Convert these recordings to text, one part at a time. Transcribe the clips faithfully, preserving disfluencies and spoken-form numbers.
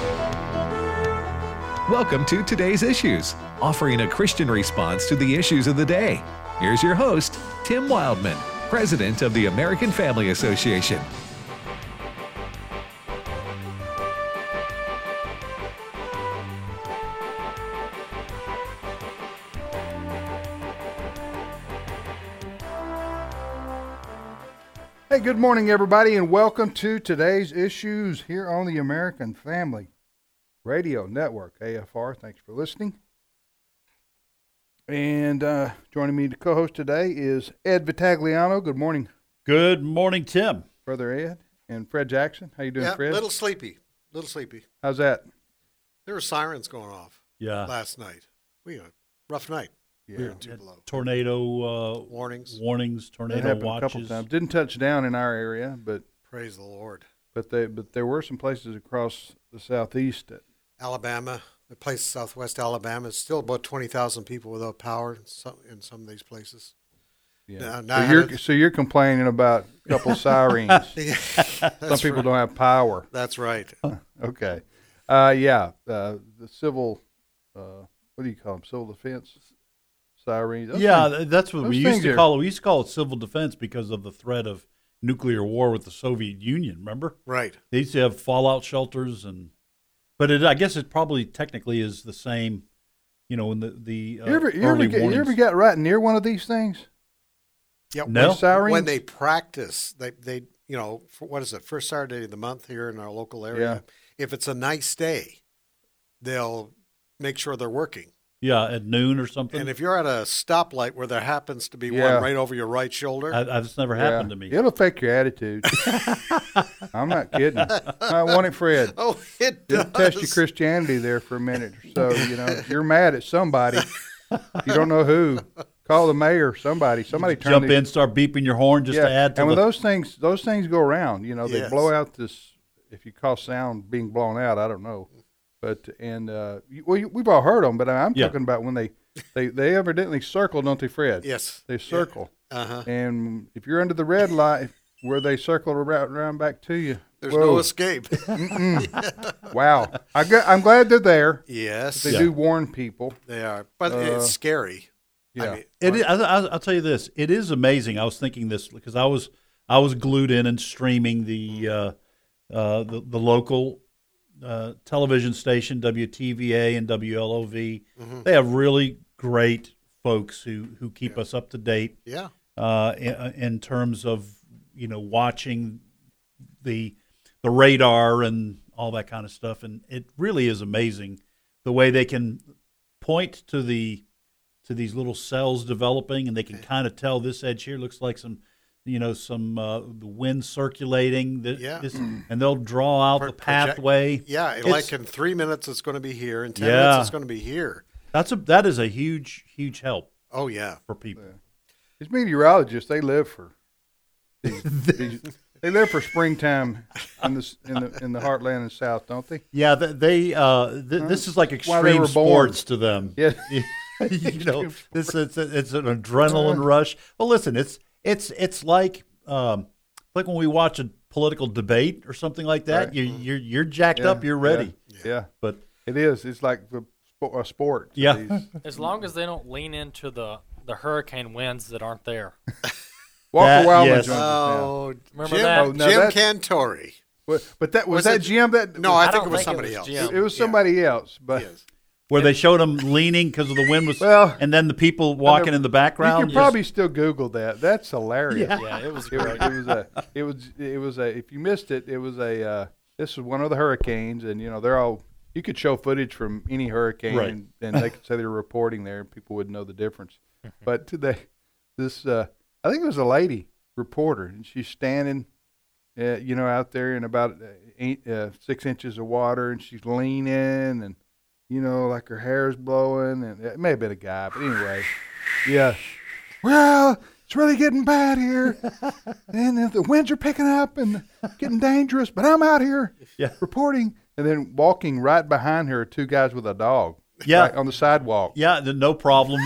Welcome to Today's Issues, offering a Christian response to the issues of the day. Here's your host, Tim Wildman, President of the American Family Association. Hey, good morning, everybody, and welcome to Today's Issues here on the American Family Radio Network, A F R. Thanks for listening. And uh, joining me to co-host today is Ed Vitagliano. Good morning. Good morning, Tim. Brother Ed. And Fred Jackson. How you doing, yeah, Fred? a little sleepy. A little sleepy. How's that? There were sirens going off Yeah. last night. We had a rough night. Yeah. Here in Tupelo. Tornado uh, Warnings. warnings, That tornado happened a watches. couple times. Didn't touch down in our area, but Praise the Lord. but they but there were some places across the southeast that Alabama, the place southwest Alabama, is still about twenty thousand people without power in some, in some of these places. yeah. Now- now I so you're had it- so you're complaining about a couple of sirens. Some people don't have power. That's right. Okay. Uh, yeah. Uh, the civil, uh, what do you call them? Civil defense sirens. Those yeah, things- th- that's what those we used things to are- call it. We used to call it civil defense because of the threat of nuclear war with the Soviet Union. Remember? Right. They used to have fallout shelters, and but it, I guess it probably technically is the same. You know, in the the uh, you ever, you, ever early get, you warnings. ever got right near one of these things? Yeah. No. When, Sirens? when they practice, they, they you know, for, what is it, first Saturday of the month here in our local area, if it's a nice day, they'll make sure they're working. yeah, at noon or something. And if you're at a stoplight where there happens to be Yeah. one right over your right shoulder, I, that's never happened to me. It'll affect your attitude. I'm not kidding. I want it, Fred. oh, it does. It'll test your Christianity there for a minute or so. You know, if you're mad at somebody, you don't know who. Call the mayor, somebody. Somebody turn Jump the, in, start beeping your horn just yeah. to add to and when the. those things, those things go around. You know, they Yes. blow out this. If you call sound being blown out, I don't know, but and uh, you, well, you, we've all heard them. But I'm Yeah. talking about when they, they, they evidently circle, don't they, Fred? Yes. They circle, Uh-huh. and if you're under the red light where they circle around, around back to you, There's whoa. no escape. Wow, I gu- I'm glad they're there. yes, They Yeah. do warn people. they are. But Uh, it's scary. Yeah. I mean, It is, I, I, I'll tell you this. It is amazing. I was thinking this because I was I was glued in and streaming the uh, uh, the, the local uh, television station W T V A and W L O V. Mm-hmm. They have really great folks who, who keep us up to date yeah. uh, in, in terms of you know watching the the radar and all that kind of stuff. And it really is amazing the way they can point to the to these little cells developing, and they can kind of tell this edge here looks like some, you know, some uh, the wind circulating. This, Yeah. this, and they'll draw out Pro- the project- pathway. Yeah, It's- like in three minutes it's going to be here. In ten Yeah. minutes it's going to be here. That's a that is a huge huge help Oh, yeah. for people. These meteorologists, they live for these, these, they live for springtime in the in the in the heartland and south, don't they? Yeah, th- they uh, th- this is like why they extreme were born. sports to them. Yeah. you know, this it's it's an adrenaline rush. Well, listen, it's it's it's like um, like when we watch a political debate or something like that. Right. You you're you're jacked Yeah, up, you're ready. Yeah, yeah. But It is. It's like the spo- a sport. to Yeah. these- As long as they don't lean into the, the hurricane winds that aren't there. Walker That- Wildman yes. joins us now. Oh, Remember Jim, that? Oh, no, Jim that's- Cantori. But, but that was, Was that it- Jim. That No, I, I think don't it was think it somebody was else. Jim. it was somebody else. But Yes. where they showed them leaning because of the wind was, Well, and then the people walking in the you background. can just- probably still Google that. That's hilarious. Yeah. Yeah, it was It was, great. it was a. It was. It was a. If you missed it, it was a. Uh, this was one of the hurricanes, and you know they're all. You could show footage from any hurricane, Right. and, and they could say they were reporting there, and people would know the difference. But today, this uh, I think it was a lady reporter, and she's standing, uh, you know, out there in about eight, uh, six inches of water, and she's leaning, and you know, like her hair's blowing, and it may have been a guy, but anyway, yeah. Well, it's really getting bad here, and the winds are picking up and getting dangerous. But I'm out here Yeah. reporting, and then walking right behind her are two guys with a dog. Yeah. right on the sidewalk. Yeah, the, no problems.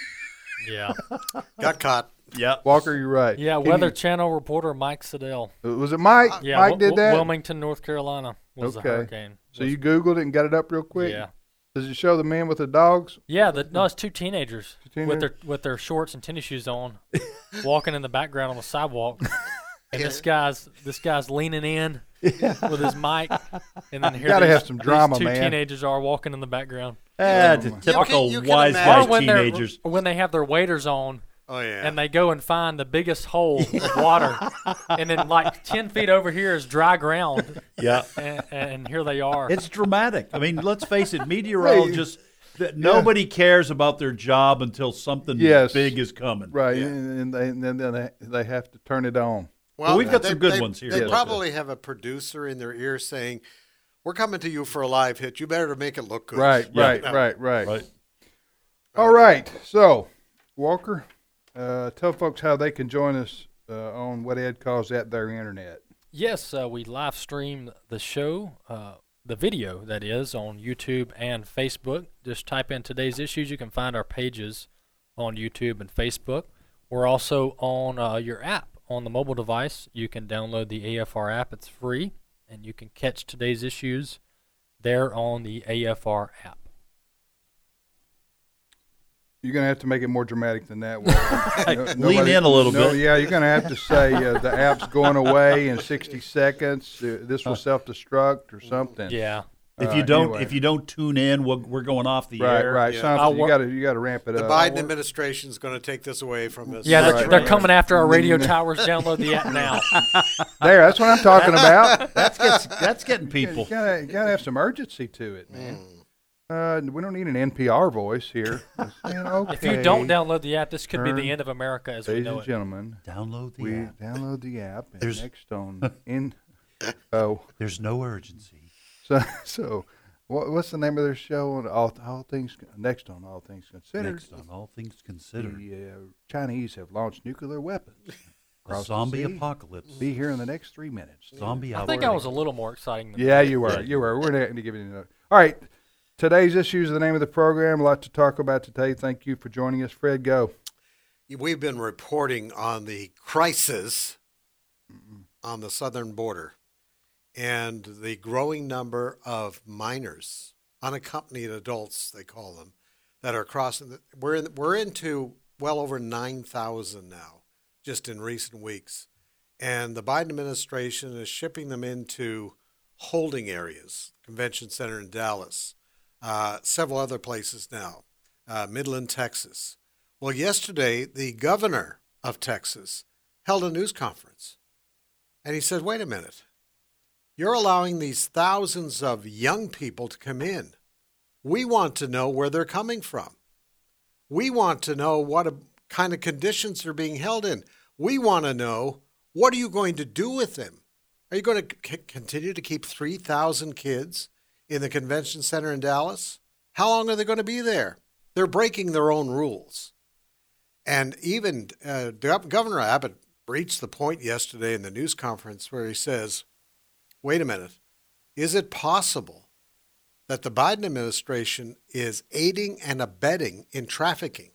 Yeah. Got caught. Yeah. Walker, you're right. Yeah, Can Weather you- Channel reporter Mike Siddell. was it Mike? Yeah, Mike Wil- did that. Wilmington, North Carolina. Was the Okay. hurricane. So Was- you Googled it and got it up real quick? Yeah. Does it show the men with the dogs? Yeah, the, no, it's two teenagers Two teenagers? with their with their shorts and tennis shoes on, walking in the background on the sidewalk, and this guy's this guy's leaning in with his mic, and then here Gotta these, have some drama, these two man. teenagers are walking in the background. Ah, the typical can- you can wise imagine- guy Or when they're teenagers. when they have their waders on, Oh yeah. and they go and find the biggest hole of water, and then like ten feet over here is dry ground, Yeah. and, and here they are. It's dramatic. I mean, let's face it, meteorologists, that nobody cares about their job until something Yes. big is coming. Right, and, and, they, and then they, they have to turn it on. Well, we've got they- some good they- ones here. They Yes. probably have a producer in their ear saying, "We're coming to you for a live hit. You better make it look good." Right, Yeah. right, No. right, right, Right. All right, so, Walker, uh, tell folks how they can join us uh, on what Ed calls that their internet. Yes, uh, we live stream the show, uh, the video that is, on YouTube and Facebook. Just type in today's issues. You can find our pages on YouTube and Facebook. We're also on uh, your app on the mobile device. You can download the A F R app. It's free, and you can catch today's issues there on the A F R app. You're going to have to make it more dramatic than that. Walker. No- Lean nobody- in a little no, bit. Yeah, you're going to have to say uh, the app's going away in sixty seconds. Uh, this will self-destruct or something. Yeah. If Uh, you don't, anyway. if you don't tune in, we're, we're going off the Right, air. right. Yeah. Something I'll you wor- got to you got to ramp it The up. Biden administration is going to take this away from us. Yeah, they're, Right. they're coming after our radio towers. Download the app now. There, that's what I'm talking about. That's gets, that's getting You people. gotta, you gotta have some urgency to it, man. Uh, we don't need an N P R voice here. Just, you know, If you okay, don't download the app, this could be Turn- the end of America as we ladies know and it. gentlemen, Download the we app. download the app. And There's- next on in. Oh, There's no urgency. so so, what, what's the name of their show? On all all things next on all things considered. Next on all things considered, The uh, Chinese have launched nuclear weapons. a across the zombie sea. apocalypse. Be here in the next three minutes. Zombie I outbreak. think I was a little more exciting than Yeah, you were. You were. We're not going to give you another. All right. Today's issues, the name of the program. A lot to talk about today. Thank you for joining us, Fred. Go. We've been reporting on the crisis on the southern border and the growing number of minors, unaccompanied adults, they call them, that are crossing. The, we're in, we're into well over nine thousand now, just in recent weeks, and the Biden administration is shipping them into holding areas, Convention Center in Dallas, uh, several other places now, uh, Midland, Texas. Well, yesterday, the governor of Texas held a news conference, and he said, wait a minute, you're allowing these thousands of young people to come in. We want to know where they're coming from. We want to know what a, kind of conditions they're being held in. We want to know, what are you going to do with them? Are you going to c- continue to keep three thousand kids in the convention center in Dallas? How long are they going to be there? They're breaking their own rules. And even uh, Governor Abbott reached the point yesterday in the news conference where he says, wait a minute, is it possible that the Biden administration is aiding and abetting in trafficking?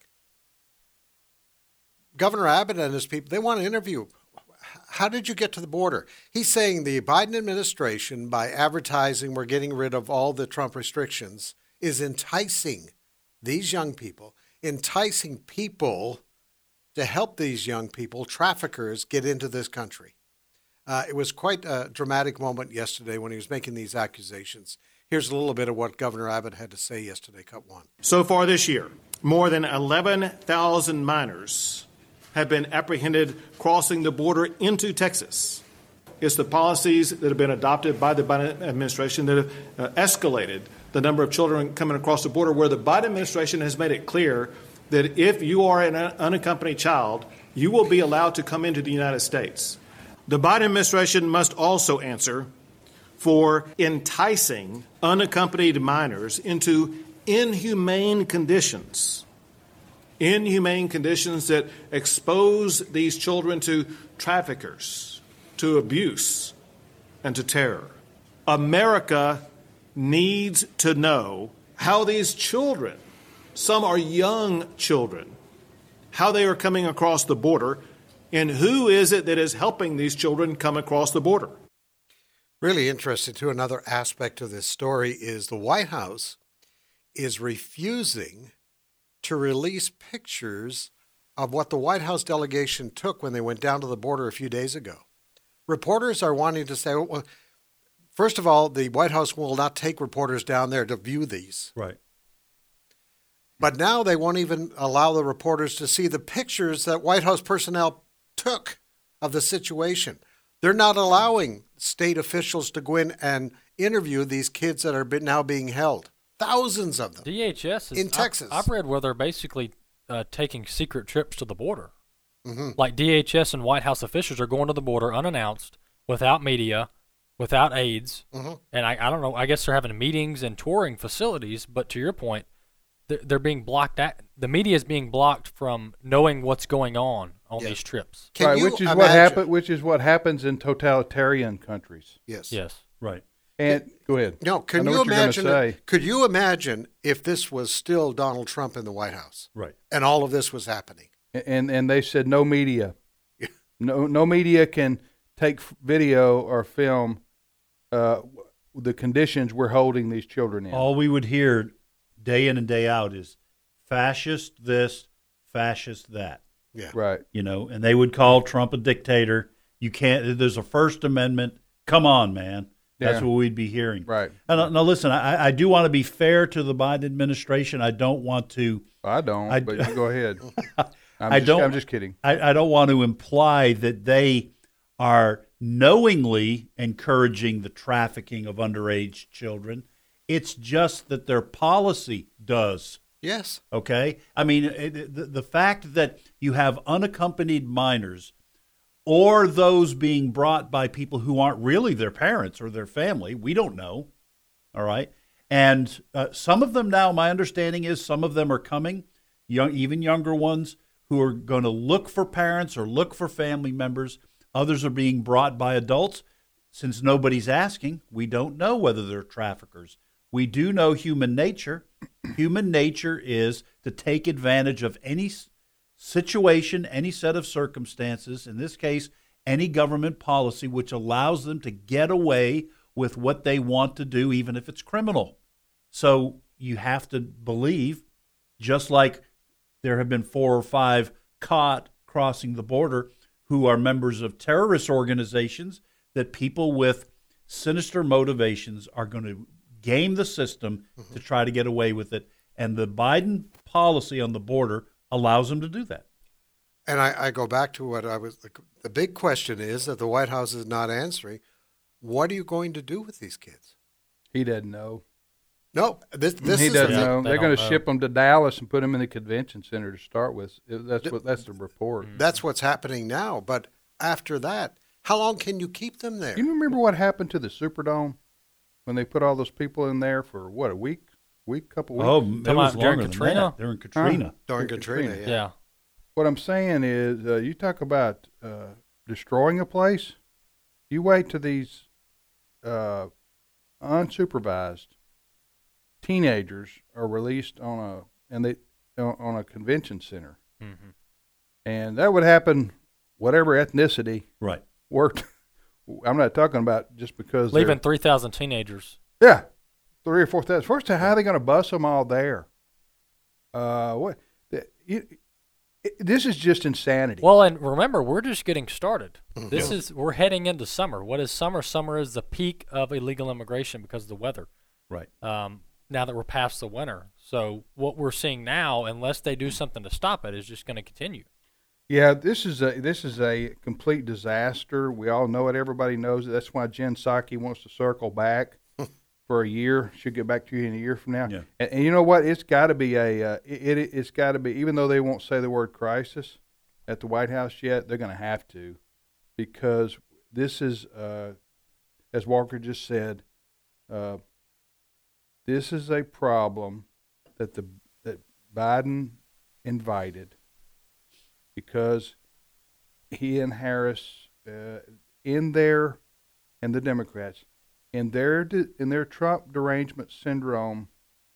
Governor Abbott and his people, they want to interview. How did you get to the border? He's saying the Biden administration, by advertising we're getting rid of all the Trump restrictions, is enticing these young people, enticing people to help these young people, traffickers, get into this country. Uh, it was quite a dramatic moment yesterday when he was making these accusations. Here's a little bit of what Governor Abbott had to say yesterday, cut one. So far this year, more than eleven thousand minors have been apprehended crossing the border into Texas. It's the policies that have been adopted by the Biden administration that have uh, escalated the number of children coming across the border, where the Biden administration has made it clear that if you are an unaccompanied child, you will be allowed to come into the United States. The Biden administration must also answer for enticing unaccompanied minors into inhumane conditions. Inhumane conditions that expose these children to traffickers, to abuse, and to terror. America needs to know how these children, some are young children, how they are coming across the border, and who is it that is helping these children come across the border. Really interesting, too. Another aspect of this story is the White House is refusing to release pictures of what the White House delegation took when they went down to the border a few days ago. Reporters are wanting to say, well, first of all, the White House will not take reporters down there to view these. Right. But now they won't even allow the reporters to see the pictures that White House personnel took of the situation. They're not allowing state officials to go in and interview these kids that are now being held. Thousands of them. D H S is in Texas. I've, I've read where they're basically uh, taking secret trips to the border. Mm-hmm. Like D H S and White House officials are going to the border unannounced, without media, without aides. Mm-hmm. And I, I don't know, I guess they're having meetings and touring facilities, but to your point, they're, they're being blocked at, the media is being blocked from knowing what's going on on Yeah. these trips. Can right, you which is imagine? what happen, which is what happens in totalitarian countries. Yes. Yes. Right. And go ahead. No, I can know you what you're gonna imagine? say. Could you imagine if this was still Donald Trump in the White House Right. and all of this was happening? And and they said no media, no no media can take f- video or film uh, the conditions we're holding these children in. All we would hear day in and day out is fascist this, fascist that. Yeah. Right. You know, and they would call Trump a dictator. You can't. There's a First Amendment. Come on, man. That's Yeah. what we'd be hearing. Right. And, uh, now, listen. I, I do want to be fair to the Biden administration. I don't want to. I don't. I- but you go ahead. I'm I just, don't- I'm just kidding. I, I don't want to imply that they are knowingly encouraging the trafficking of underage children. It's just that their policy does. Yes. Okay? I mean, it, the, the fact that you have unaccompanied minors or those being brought by people who aren't really their parents or their family, we don't know. All right? And uh, some of them now, my understanding is some of them are coming, young, even younger ones, who are going to look for parents or look for family members. Others are being brought by adults. Since nobody's asking, we don't know whether they're traffickers. We do know human nature. Human nature is to take advantage of any s- situation, any set of circumstances, in this case, any government policy which allows them to get away with what they want to do, even if it's criminal. So you have to believe, just like there have been four or five caught crossing the border who are members of terrorist organizations, that people with sinister motivations are going to game the system to try to get away with it. And the Biden policy on the border allows them to do that. And I, I go back to what I was, the, the big question is that the White House is not answering. What are you going to do with these kids? He doesn't know. No, this, this he is doesn't the, know. They They're going to don't know. ship them to Dallas and put them in the convention center to start with. That's what. That's the report. that's what's happening now. But after that, how long can you keep them there? You remember what happened to the Superdome when they put all those people in there for what, a week, week, couple weeks? Oh, it Talking was about during longer than Katrina? that. During Katrina. During Katrina. Katrina, yeah. Yeah. What I'm saying is, uh, you talk about uh, destroying a place. You wait till these uh, unsupervised teenagers are released on a and they on on a convention center, Mm-hmm. and that would happen, whatever ethnicity Right. worked. I'm not talking about just because they're- Leaving three thousand teenagers. Yeah, three or four thousand. First, how are they going to bus them all there? Uh, what? The, you, it, this is just insanity. Well, and remember, we're just getting started. This is we're heading into summer. What is summer? Summer is the peak of illegal immigration because of the weather. Right. Um, now that we're past the winter, so what we're seeing now, unless they do something to stop it, is just going to continue. Yeah, this is a this is a complete disaster. We all know it. Everybody knows it. That's why Jen Psaki wants to circle back for a year. She'll get back to you in a year from now. Yeah. And, and you know what? It's got to be a uh, it, it it's got to be. Even though they won't say the word crisis at the White House yet, they're going to have to, because this is, uh, as Walker just said, uh, this is a problem that the that Biden invited, because he and Harris, uh, in their, and the Democrats, in their de, in their Trump derangement syndrome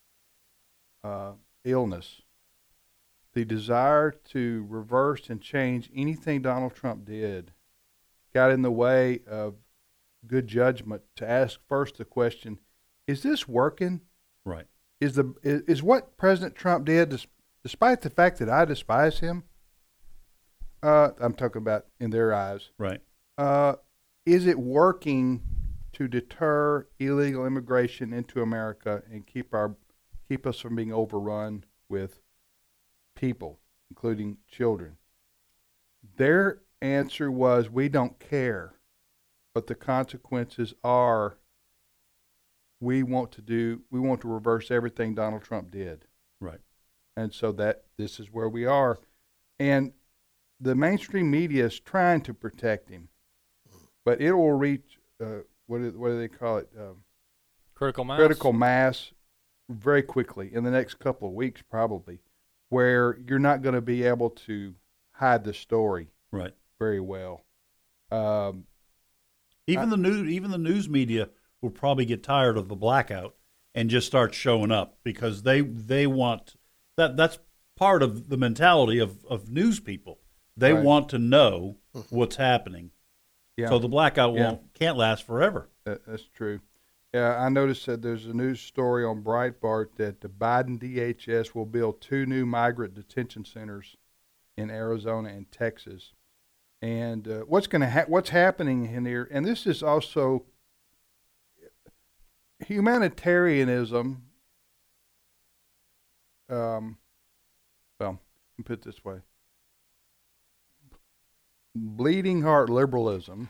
uh, illness, the desire to reverse and change anything Donald Trump did got in the way of good judgment to ask first the question: is this working? Right. Is the is, is what President Trump did, dis, despite the fact that I despise him? Uh, I'm talking about in their eyes. Right. Uh, is it working to deter illegal immigration into America and keep our keep us from being overrun with people, including children? Their answer was, we don't care, but the consequences are we want to do we want to reverse everything Donald Trump did. Right. And so that this is where we are. And the mainstream media is trying to protect him, but it will reach uh, what do, what do they call it? Um, Critical mass. critical mass very quickly in the next couple of weeks, probably, where you're not going to be able to hide the story Right. very well. Um, Even I- the news, even the news media will probably get tired of the blackout and just start showing up because they they want that. That's part of the mentality of, of news people. They Right. want to know what's happening. yeah, So the blackout Yeah. won't can't last forever. that, that's true. Yeah, I noticed that there's a news story on Breitbart that the Biden D H S will build two new migrant detention centers in Arizona and Texas. And uh, what's going to ha- what's happening in here? And this is also humanitarianism. Um, well, let me put it this way: bleeding heart liberalism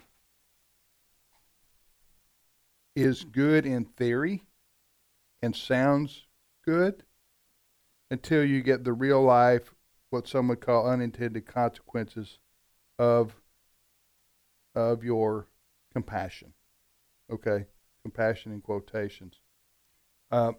is good in theory and sounds good until you get the real life, what some would call unintended consequences of of your compassion. Okay, compassion in quotations. Uh,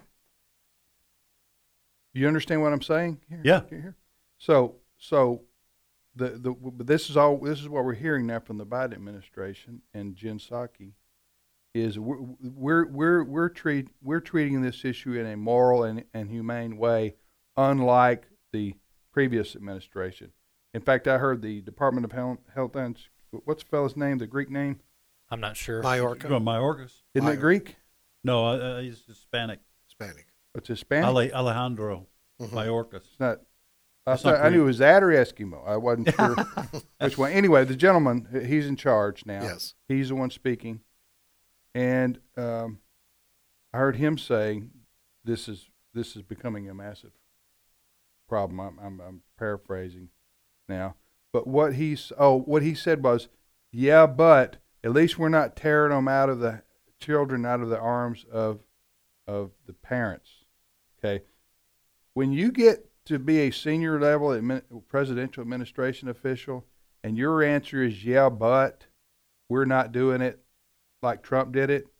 you understand what I'm saying here? Yeah. Here? So, so the the but this is all this is what we're hearing now from the Biden administration and Jen Psaki, is we're we're we're we're treat we're treating this issue in a moral and, and humane way, unlike the previous administration. In fact, I heard the Department of Health, Health and what's the fellow's name? The Greek name? I'm not sure. Majorca, From Mayorkas? Isn't it Mayor- Greek? No, uh, uh, he's Hispanic. Hispanic. It's Hispanic. Ale, Alejandro Mhm. Mayorkas. It's not. I, It's thought, not I knew Greek. it was that or Eskimo. I wasn't sure which one. Anyway, the gentleman, he's in charge now. Yes. He's the one speaking. And um, I heard him saying this is this is becoming a massive problem. I'm, I'm, I'm paraphrasing now. But what he's oh what he said was, yeah, but at least we're not tearing them out of the children out of the arms of of the parents. Okay. When you get to be a senior level admin, presidential administration official, and your answer is yeah, but we're not doing it like Trump did it,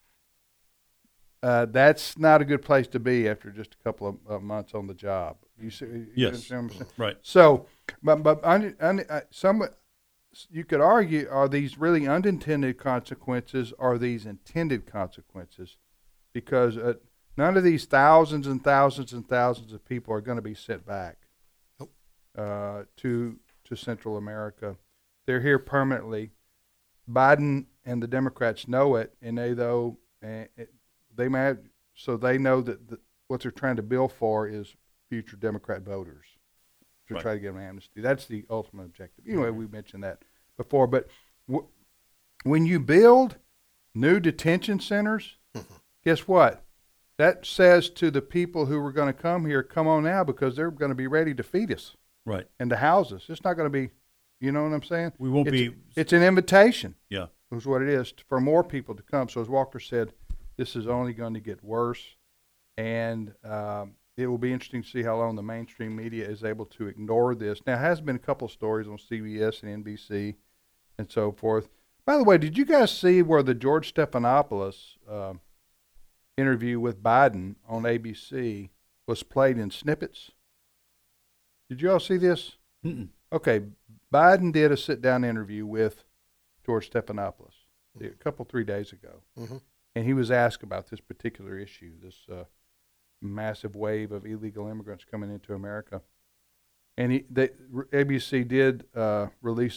uh, that's not a good place to be after just a couple of uh, months on the job. You see? You Yes. understand what I'm saying? Right. So, but but un, un, uh, some you could argue, are these really unintended consequences? Or are these intended consequences? Because uh, none of these thousands and thousands and thousands of people are going to be sent back Nope. uh, to to Central America. They're here permanently. Biden and the Democrats know it, and they though uh, it, they may have, so they know that the, what they're trying to bill for is future Democrat voters to Right. try to get an amnesty. That's the ultimate objective. Anyway, we mentioned that before, but w- when you build new detention centers, guess what? That says to the people who are going to come here, come on now, because they're going to be ready to feed us Right. and to house us. It's not going to be, you know what I'm saying? We won't it's, be. It's an invitation. Yeah. Is what it is for more people to come. So as Walker said, this is only going to get worse, and um, it will be interesting to see how long the mainstream media is able to ignore this. Now, there has been a couple of stories on C B S and N B C and so forth. By the way, did you guys see where the George Stephanopoulos uh, interview with Biden on A B C was played in snippets? Did you all see this? Mm-mm. Okay, Biden did a sit-down interview with George Stephanopoulos a couple, three days ago. Mhm. And he was asked about this particular issue, this uh, massive wave of illegal immigrants coming into America. And he, they, A B C did uh, release a,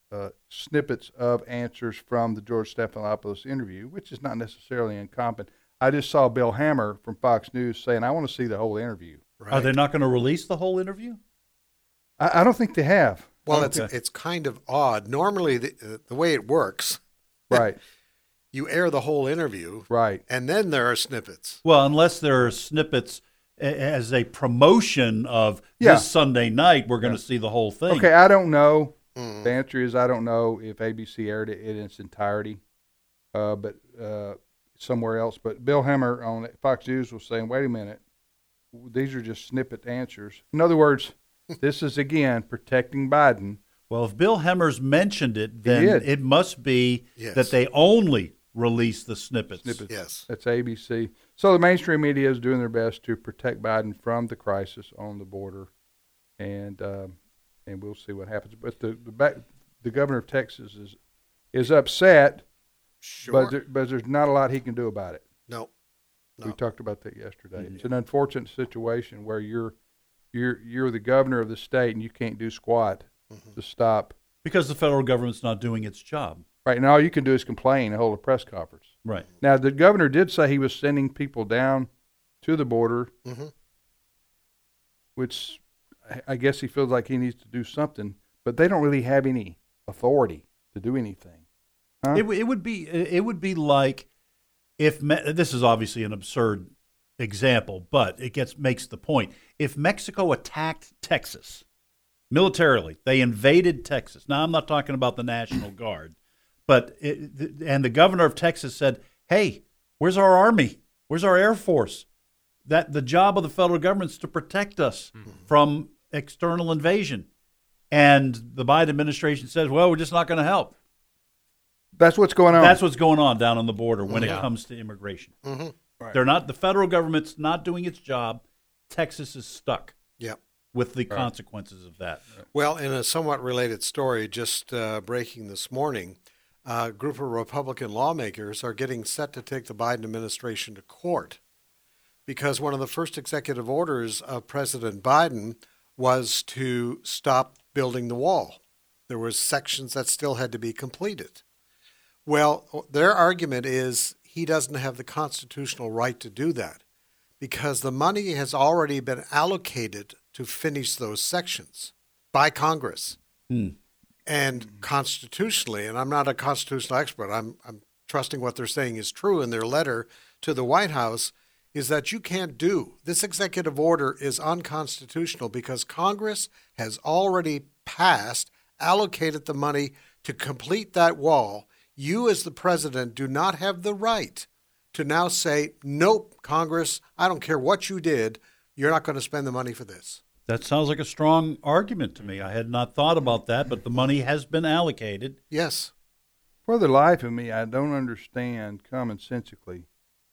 uh, snippets of answers from the George Stephanopoulos interview, which is not necessarily incompetent. I just saw Bill Hammer from Fox News saying, I want to see the whole interview. Right. Are they not going to release the whole interview? I, I don't think they have. Well, it's Okay. it's kind of odd. Normally, the, uh, the way it works, Right, you air the whole interview, right. and then there are snippets. Well, unless there are snippets a- as a promotion of Yeah. this Sunday night, we're going to see the whole thing. Okay, I don't know. Mm. The answer is I don't know if A B C aired it in its entirety, uh, but uh, somewhere else. But Bill Hammer on Fox News was saying, wait a minute, these are just snippet answers. In other words, this is, again, protecting Biden. Well, if Bill Hemmers mentioned it, then did. it must be Yes. that they only release the snippets. Snippets. Yes. That's A B C. So the mainstream media is doing their best to protect Biden from the crisis on the border, and um, and we'll see what happens. But the the, back, the governor of Texas is is upset, Sure. but there, but there's not a lot he can do about it. no. We No. talked about that yesterday. Mhm. It's an unfortunate situation where you're you're you're the governor of the state and you can't do squat Mhm. to stop. Because the federal government's not doing its job. Right now, all you can do is complain and hold a press conference. Right. Now, the governor did say he was sending people down to the border, Mhm. which I- I guess he feels like he needs to do something, but they don't really have any authority to do anything. Huh? It, w- it would be it would be like if Me- this is obviously an absurd example, but it gets makes the point. If Mexico attacked Texas militarily, they invaded Texas. Now I'm not talking about the National Guard, but it, th- and the governor of Texas said, "Hey, where's our army? Where's our air force? That the job of the federal government is to protect us from external invasion." And the Biden administration says, "Well, we're just not going to help." That's what's going on. That's what's going on down on the border when Yeah. it comes to immigration. Mhm. Right. They're not the federal government's not doing its job. Texas is stuck Yep. with the consequences of that. Well, in a somewhat related story, just uh, breaking this morning, a group of Republican lawmakers are getting set to take the Biden administration to court because one of the first executive orders of President Biden was to stop building the wall. There were sections that still had to be completed. Well, their argument is he doesn't have the constitutional right to do that because the money has already been allocated to finish those sections by Congress. Hmm. And constitutionally, and I'm not a constitutional expert, I'm, I'm trusting what they're saying is true in their letter to the White House, is that you can't do. This executive order is unconstitutional because Congress has already passed, allocated the money to complete that wall. You, as the president, do not have the right to now say, nope, Congress, I don't care what you did, you're not going to spend the money for this. That sounds like a strong argument to me. I had not thought about that, but the money has been allocated. Yes. For the life of me, I don't understand commonsensically.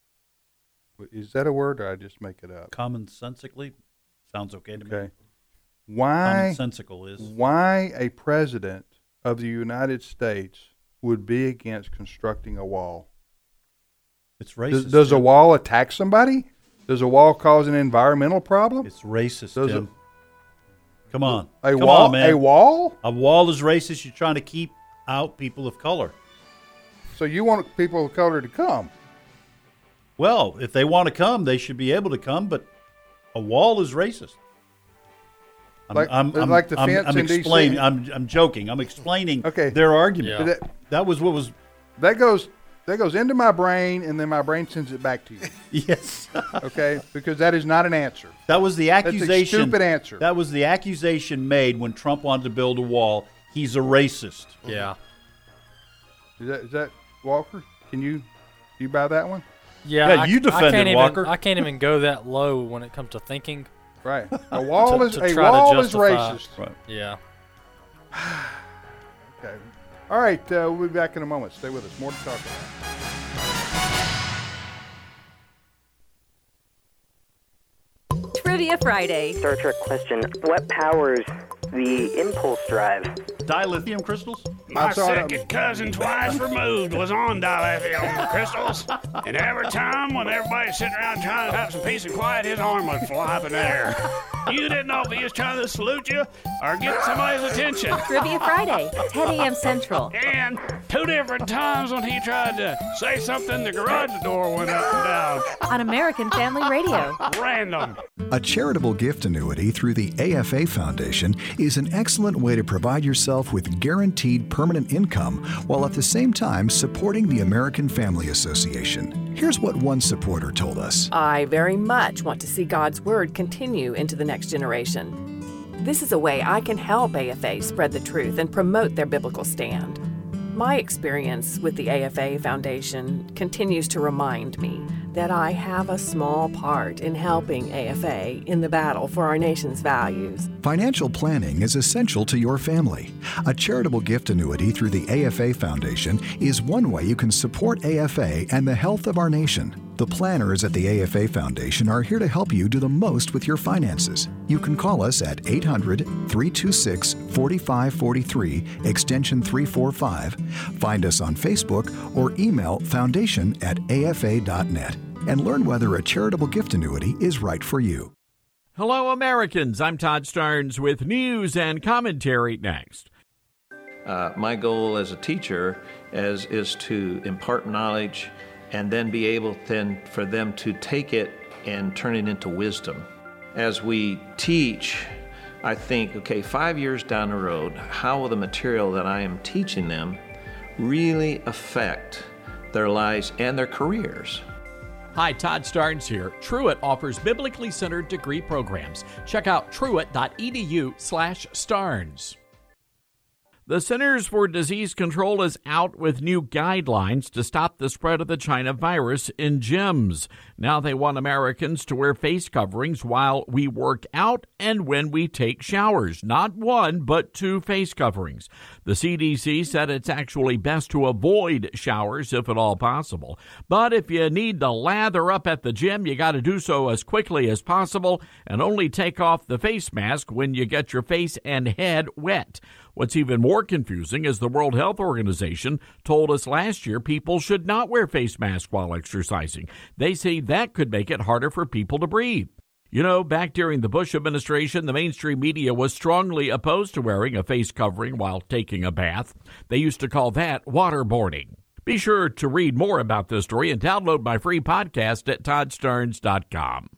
Is that a word, or I just make it up? Commonsensically, sounds okay to me. Okay. Why? Commonsensical is Why a president of the United States would be against constructing a wall? it's racist. Does, does a Tim. wall attack somebody? Does a wall cause an environmental problem? It's racist, Does Tim. it- Come on, A come wall? on, man. A wall? A wall is racist. You're trying to keep out people of color. So you want people of color to come? Well, if they want to come, they should be able to come. But a wall is racist. I'm, Like- I'm, I'm, like the I'm, fence I'm in D C? explaining. I'm, I'm joking. I'm explaining Okay. their argument. Yeah. That, That was what was. that goes that goes into my brain, and then my brain sends it back to you. Yes, Okay, because that is not an answer. that was the That's a accusation. stupid answer. That was the accusation made when Trump wanted to build a wall. He's a racist. Yeah. Is that, is that Walker? Can you you buy that one? Yeah, Yeah, I, you I defended can't Walker. Even, I can't even go that low when it comes to thinking. Right. A wall To- is to a try to wall is justify- racist. Right. Yeah. Okay. All right. Uh, we'll be back in a moment. Stay with us. More to talk about. Trivia Friday. Star Trek question: what powers the impulse drive? dilithium crystals? My I saw it. second cousin twice removed was on dilithium crystals. And every time when everybody's sitting around trying to have some peace and quiet, his arm would fly up in the air. You didn't know if he was trying to salute you or get somebody's attention. Trivia Friday, ten a.m. Central. And two different times when he tried to say something, the garage door went up and down. On American Family Radio. Random. A charitable gift annuity through the A F A Foundation is an excellent way to provide yourself with guaranteed permanent income while at the same time supporting the American Family Association. Here's what one supporter told us. I very much want to see God's Word continue into the next generation. This is a way I can help A F A spread the truth and promote their biblical stand. My experience with the A F A Foundation continues to remind me that I have a small part in helping A F A in the battle for our nation's values. Financial planning is essential to your family. A charitable gift annuity through the A F A Foundation is one way you can support A F A and the health of our nation. The planners at the A F A Foundation are here to help you do the most with your finances. You can call us at eight hundred, three two six, four five four three, extension three forty-five. Find us on Facebook or email foundation at A F A dot net and learn whether a charitable gift annuity is right for you. Hello, Americans. I'm Todd Starnes with news and commentary next. Uh, my goal as a teacher is, is to impart knowledge and then be able then for them to take it and turn it into wisdom. As we teach, I think, okay, five years down the road, how will the material that I am teaching them really affect their lives and their careers? Hi, Todd Starnes here. Truett offers biblically centered degree programs. Check out truett.edu slash Starnes. The Centers for Disease Control is out with new guidelines to stop the spread of the China virus in gyms. Now they want Americans to wear face coverings while we work out and when we take showers. Not one, but two face coverings. The C D C said it's actually best to avoid showers if at all possible. But if you need to lather up at the gym, you got to do so as quickly as possible and only take off the face mask when you get your face and head wet. What's even more confusing is the World Health Organization told us last year people should not wear face masks while exercising. They say that could make it harder for people to breathe. You know, back during the Bush administration, the mainstream media was strongly opposed to wearing a face covering while taking a bath. They used to call that waterboarding. Be sure to read more about this story and download my free podcast at todd starnes dot com.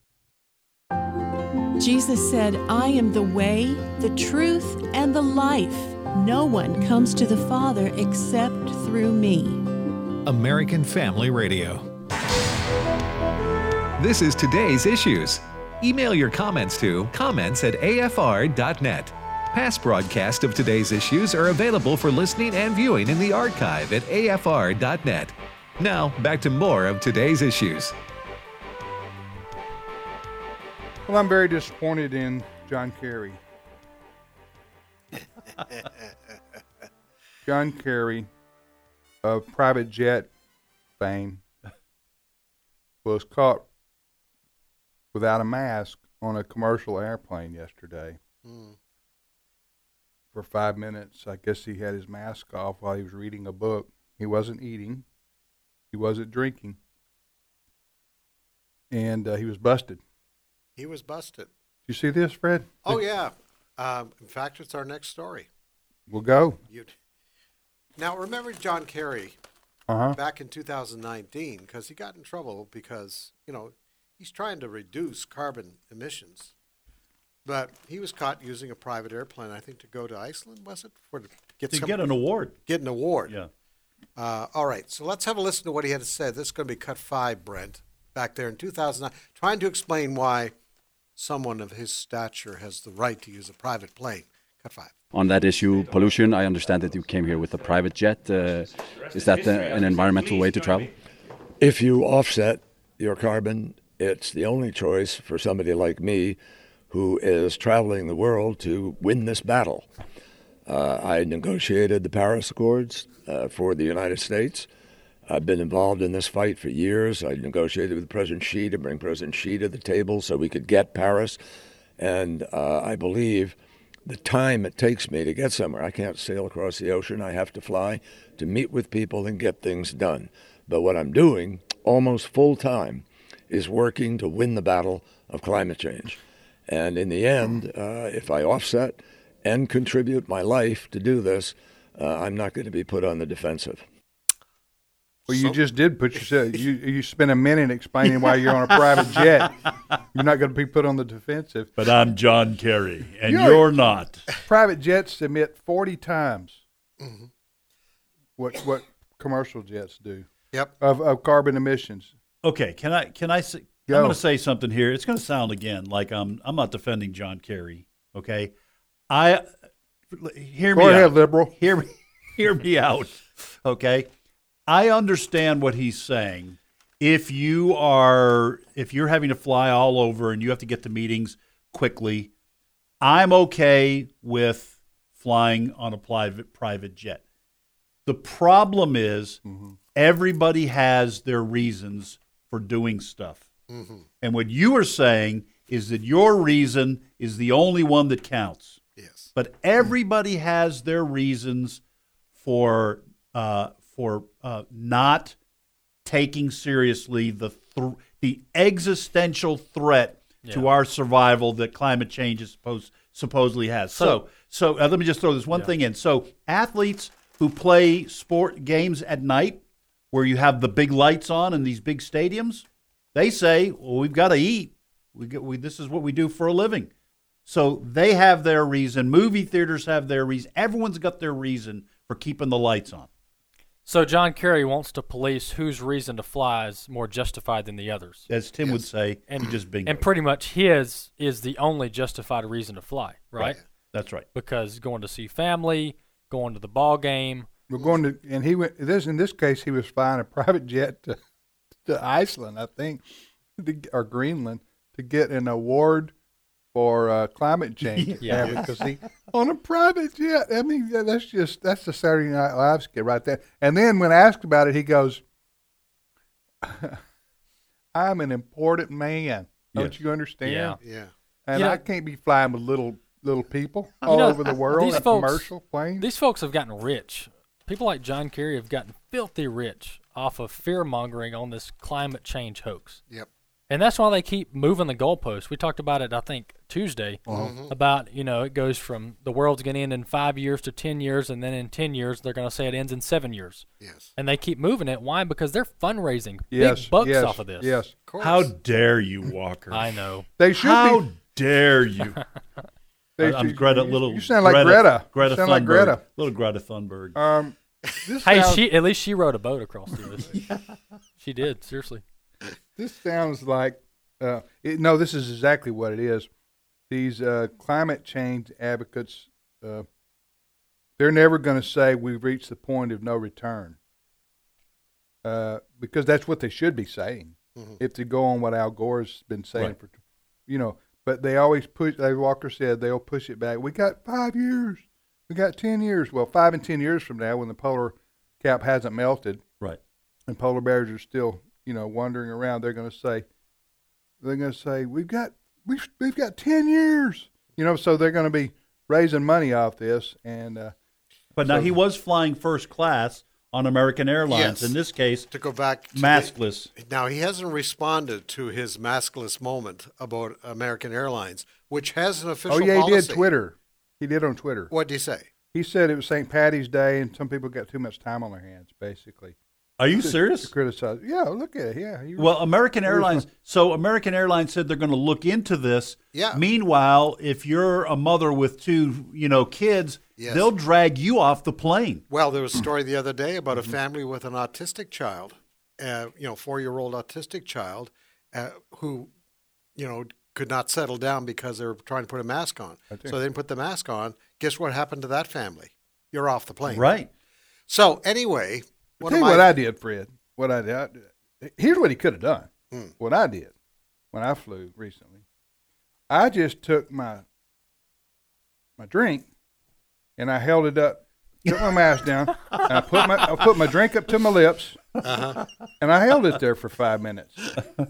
Jesus said, I am the way, the truth, and the life. No one comes to the Father except through me. American Family Radio. This is today's issues. Email your comments to comments at A F R dot net. Past broadcasts of today's issues are available for listening and viewing in the archive at A F R dot net. Now, back to more of today's issues. Well, I'm very disappointed in John Kerry. John Kerry, of private jet fame, was caught without a mask on a commercial airplane yesterday. Mm. For five minutes. I guess he had his mask off while he was reading a book. He wasn't eating. He wasn't drinking. And uh, he was busted. He was busted. You see this, Fred? Oh, yeah. Um, in fact, it's our next story. We'll go. You'd... Now, remember John Kerry uh-huh. back in two thousand nineteen, because he got in trouble because, you know, he's trying to reduce carbon emissions. But he was caught using a private airplane, I think, to go to Iceland, was it? For to get, to some, get an award. Get an award. Yeah. Uh, all right, so let's have a listen to what he had to say. This is going to be cut five, Brent, back there in two thousand nine, trying to explain why someone of his stature has the right to use a private plane. Cut five. On that issue, pollution, I understand that you came here with a private jet. Uh, is that the, an environmental way to travel? If you offset your carbon, it's the only choice for somebody like me who is traveling the world to win this battle. Uh, I negotiated the Paris Accords uh, for the United States. I've been involved in this fight for years. I negotiated with President Xi to bring President Xi to the table so we could get Paris. And uh, I believe the time it takes me to get somewhere. I can't sail across the ocean. I have to fly to meet with people and get things done. But what I'm doing almost full time is working to win the battle of climate change. And in the end, uh, if I offset and contribute my life to do this, uh, I'm not going to be put on the defensive. Well, you just did put yourself. You you spent a minute explaining why you're on a private jet. You're not going to be put on the defensive. But I'm John Kerry, and You're- you're not. Private jets emit forty times Mm-hmm. what what commercial jets do. Yep. Of of carbon emissions. Okay, can I can I say? Go. I'm going to say something here. It's going to sound again like I'm I'm not defending John Kerry. Okay, I hear me Go ahead, out. liberal. Hear me hear me out. Okay, I understand what he's saying. If you are if you're having to fly all over and you have to get to meetings quickly, I'm okay with flying on a private private jet. The problem is Mm-hmm. everybody has their reasons for doing stuff. Mm-hmm. And what you are saying is that your reason is the only one that counts. Yes. But everybody has their reasons for uh, for uh, not taking seriously the th- the existential threat to Yeah. our survival that climate change is supposed supposedly has. So, so, uh, let me just throw this one Yeah. thing in. So, athletes who play sport games at night, where you have the big lights on in these big stadiums, they say, "Well, we've got to eat. We get, we this is what we do for a living." So they have their reason. Movie theaters have their reason. Everyone's got their reason for keeping the lights on. So John Kerry wants to police whose reason to fly is more justified than the others. As Tim would say, and you just bingo. And pretty much his is the only justified reason to fly, right? Right. That's right. Because going to see family, going to the ball game. We're going to, and he went. This in this case, he was flying a private jet to, to Iceland, I think, to, or Greenland, to get an award for uh, climate change Yeah. advocacy on a private jet. I mean, that- that's just that's the Saturday Night Live skit right there. And then when asked about it, he goes, "I'm an important man. Don't Yes. you understand? Yeah. Yeah. And You know- I can't be flying with little little people You all know, over the world these in folks- commercial planes." These folks have gotten rich. People like John Kerry have gotten filthy rich off of fear mongering on this climate change hoax. Yep. And that's why they keep moving the goalposts. We talked about it, I think, Tuesday, Mhm. about, you know, it goes from the world's going to end in five years to ten years, and then in ten years, they're going to say it ends in seven years. Yes. And they keep moving it. Why? Because they're fundraising Yes, big bucks yes, off of this. yes. Of course. How dare you, Walker? I know. They should How be. dare you? They I'm should- Greta, you- little you sound like Greta, Greta. Greta You sound like Thunberg. Greta. Little Greta Thunberg. Um, this Hey, sounds, she at least she rode a boat across this. She did, seriously. this sounds like uh, it, no. This is exactly what it is. These uh, climate change advocates, uh, they're never going to say we've reached the point of no return, uh, because that's what they should be saying. Mhm. If they go on what Al Gore's been saying Right. for, you know, but they always push. Like Walker said, they'll push it back. We got five years. We got ten years. Well, five and ten years from now, when the polar cap hasn't melted, Right. and polar bears are still, you know, wandering around, they're going to say, they're going to say, we've got, we've, we've got ten years, you know, so they're going to be raising money off this. And, uh, But now so- he was flying first class on American Airlines. Yes. In this case, To go back to the- maskless. now, he hasn't responded to his maskless moment about American Airlines, which has an official oh yeah, he policy. did Twitter. He did on Twitter. What did he say? He said it was Saint Patty's Day and some people got too much time on their hands, basically. Are you To- serious? To criticize. Yeah, look at it. Yeah. he- Well, American he was- Airlines. So American Airlines said they're going to look into this. Yeah. Meanwhile, if you're a mother with two, you know, kids, Yes. they'll drag you off the plane. Well, there was a story the other day about a family with an autistic child, uh, you know, four-year-old autistic child, uh, who, you know, could not settle down because they were trying to put a mask on. I think- So they didn't put the mask on. Guess what happened to that family? You're off the plane. Right. So anyway, I'll one tell of you my what I did, Fred. What I did. I- here's what he could have done. Hmm. What I did when I flew recently, I just took my my drink and I held it up, took my mask down, and I put my I put my drink up to my lips, Uh-huh. and I held it there for five minutes.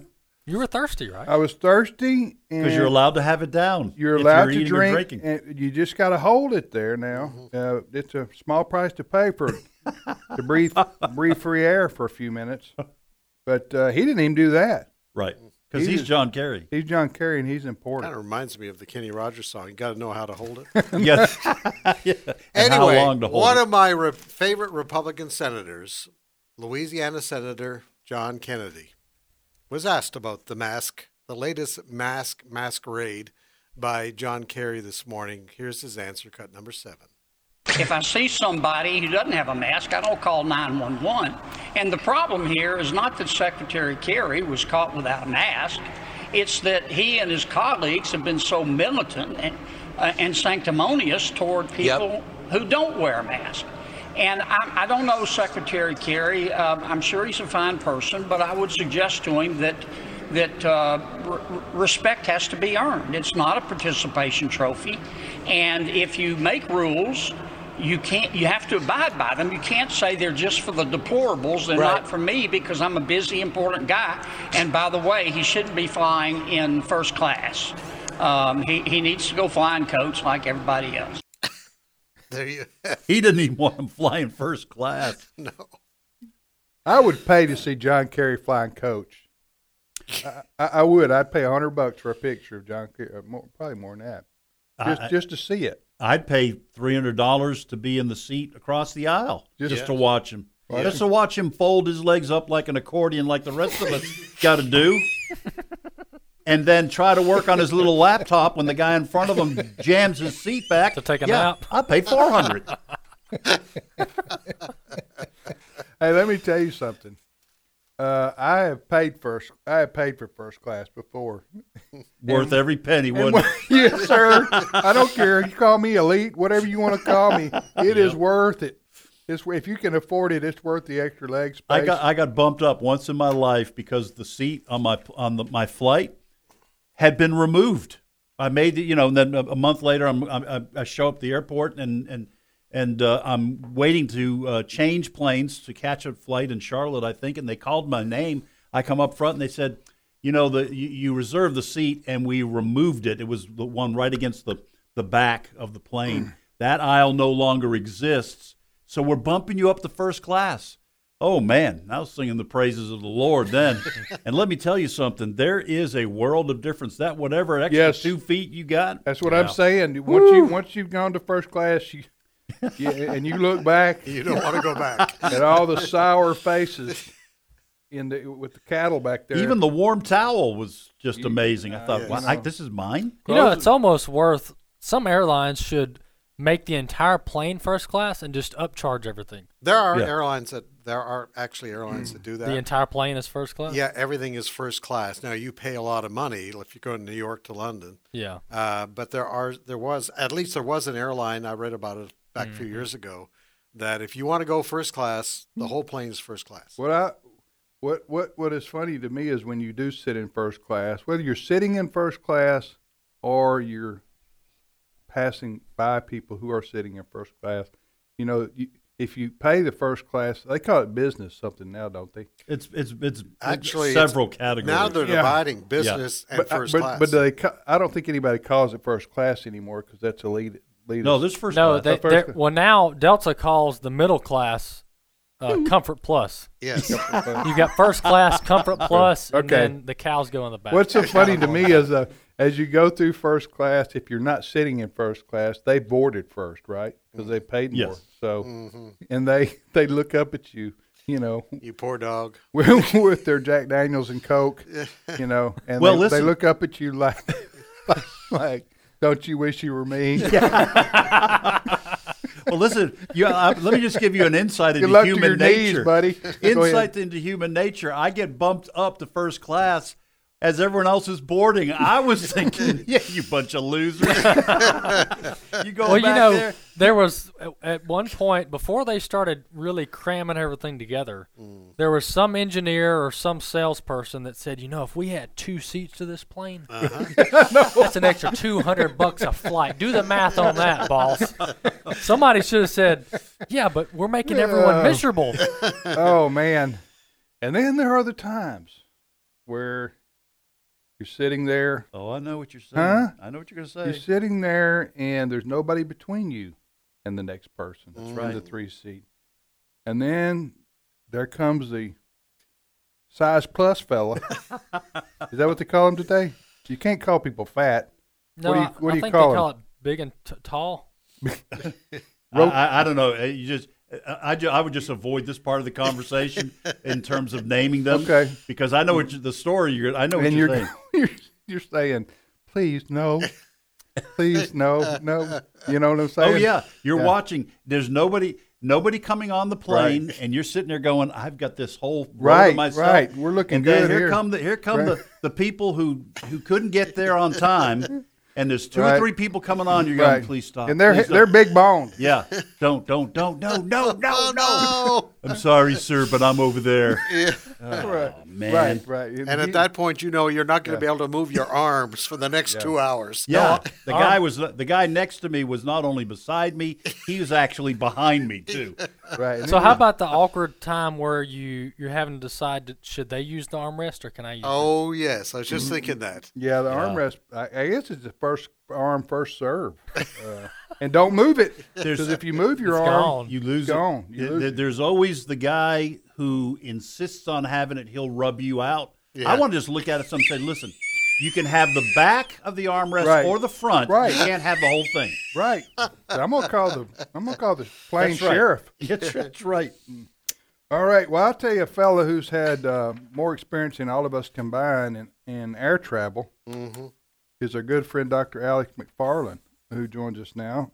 You were thirsty, right? I was thirsty. Because you're allowed to have it down. You're if allowed you're to drink. drinking. And you just got to hold it there now. Uh, it's a small price to pay for to breathe breathe free air for a few minutes. But uh, he didn't even do that. Right. Because he's John Kerry. He's John Kerry, and he's important. Kind of reminds me of the Kenny Rogers song. You got to know how to hold it. Yes. Yeah. And Anyway, how long to hold one it. of my re- favorite Republican senators, Louisiana Senator John Kennedy, was asked about the mask, the latest mask masquerade by John Kerry this morning. Here's his answer, cut number seven. If I see somebody who doesn't have a mask, I don't call nine one one. And the problem here is not that Secretary Kerry was caught without a mask. It's that he and his colleagues have been so militant and, uh, and sanctimonious toward people Yep. who don't wear a mask. And I, I don't know Secretary Kerry. Uh, I'm sure he's a fine person, but I would suggest to him that that uh, r- respect has to be earned. It's not a participation trophy. And if you make rules, you can't. You have to abide by them. You can't say they're just for the deplorables. They're Right. not for me because I'm a busy, important guy. And by the way, he shouldn't be flying in first class. Um, he, he needs to go flying coach like everybody else. There you He didn't even want him flying first class. No. I would pay to see John Kerry flying coach. I, I, I would. I'd pay a hundred bucks for a picture of John Kerry. Uh, more, probably more than that. Just, I- just to see it. I'd pay three hundred dollars to be in the seat across the aisle just, Just- to watch him. Yeah. Just to watch him fold his legs up like an accordion like the rest of us got to do. And then try to work on his little laptop when the guy in front of him jams his seat back. To take a yeah, nap. I'd pay four hundred dollars. Hey, let me tell you something. Uh, I have paid first. I have paid for first class before. Worth And- every penny, and wouldn't when- it? Yes, sir. I don't care. You call me elite, whatever you want to call me. It is worth it. It's, if you can afford it, it's worth the extra leg space. I got I got bumped up once in my life because the seat on my on the, my flight had been removed. I made the, you know, and then a, a month later, I'm, I'm, I show up at the airport and and and uh, I'm waiting to uh, change planes to catch a flight in Charlotte, I think, and they called my name. I come up front and they said, you know, the you, you reserved the seat and we removed it. It was the one right against the the back of the plane. That aisle no longer exists. So we're bumping you up to first class. Oh, man, I was singing the praises of the Lord then. And let me tell you something. There is a world of difference. That whatever extra Yes. two feet you got. That's what Yeah. I'm saying. Once you once you've gone to first class, you, you and you look back, You don't want to go back. at all the sour faces in the with the cattle back there. Even the warm towel was just You- amazing. I uh, thought, yes. wow, I, this is mine? You know, it's almost worth. Some airlines should make the entire plane first class and just upcharge everything. There are Yeah. airlines that there are actually airlines that do that. The entire plane is first class. Yeah, everything is first class. Now you pay a lot of money if you go to New York to London. Yeah. Uh, but there are there was at least there was an airline, I read about it back Mm-hmm. a few years ago, that if you want to go first class, the whole plane is first class. What I what what what is funny to me is when you do sit in first class, whether you're sitting in first class or you're passing by people who are sitting in first class, you know, you, if you pay the first class, they call it business something now, don't they? It's it's it's Actually, it's several it's- categories. Now they're Yeah. dividing business and But, first but, class. but they, ca- I don't think anybody calls it first class anymore because that's elite. elitist. No, there's first No, class. they, Oh, first they're- class. well now Delta calls the middle class uh, Comfort Plus. yes. You got first class, Comfort Plus, and Okay. then the cows go in the back. What's so funny to me is uh, as you go through first class, if you're not sitting in first class, they boarded first, right? Because they paid more. Yes. So, Mm-hmm. and they they look up at you, you know, You poor dog. with, with their Jack Daniels and Coke, you know, and Well, they, they listen. look up at you like, like, like, don't you wish you were me? Well, listen, you, uh, let me just give you an insight Good into luck to human your knees, nature. buddy. Go ahead. Insight into human nature. I get bumped up to first class as everyone else is boarding. I was thinking, yeah, you bunch of losers. you go well, back you know, there. there was at- at one point before they started really cramming everything together. There was some engineer or some salesperson that said, you know, if we had two seats to this plane, that's an extra two hundred bucks a flight. Do the math on that, boss. Somebody should have said, yeah, but we're making everyone Yeah. miserable. Oh man! And then there are the times where You're sitting there. Oh, I know what you're saying. Huh? I know what you're going to say. You're sitting there, and there's nobody between you and the next person. That's in right. the three seat. And then there comes the size plus fella. Is that what they call him today? You can't call people fat. No, what do you, I, what I do you think call they them? call it big and t- tall. I, I, I don't know. You just, I, I, ju- I would just avoid this part of the conversation in terms of naming them. Okay. Because I know what you, the story. You're, I know what and you're, you're saying. you're, you're saying, please no, please no, no. You know what I'm saying? Oh yeah, you're Yeah. watching. There's nobody, nobody coming on the plane, Right. and you're sitting there going, "I've got this whole row Right, to myself." right. We're looking and then good here. here. come the here come Right. the, the people who who couldn't get there on time, and there's two Right. or three people coming on. You're going, Right. "Please stop." And they're please they're don't." big boned. Yeah, don't don't don't no no no Oh, no. I'm sorry, sir, but I'm over there. Yeah. Oh, Right. man. Right, right. And at that point, you know you're not going to be able to move your arms for the next Yeah. two hours. Yeah, No, the our- guy was the guy next to me was not only beside me, he was actually behind me too. Right. And So then how you- about the awkward time where you you're having to decide that should they use the armrest or can I use? Oh, yes. I was just thinking that. Yeah, the Yeah. armrest. I, I guess it's the first arm, first serve, uh, and don't move it because if you move your It's arm, gone. You lose it's it. gone. You Th- lose th- it. There's always the guy who insists on having it. He'll rub you out. Yeah. I want to just look at it and say, listen, you can have the back of the armrest Right. or the front. Right. You can't have the whole thing. Right. I'm gonna call the I'm gonna call the plain That's right. sheriff. That's, that's right. All right. Well, I'll tell you a fellow who's had uh, more experience than all of us combined in, in air travel Mm-hmm. is our good friend Doctor Alex McFarland, who joins us now.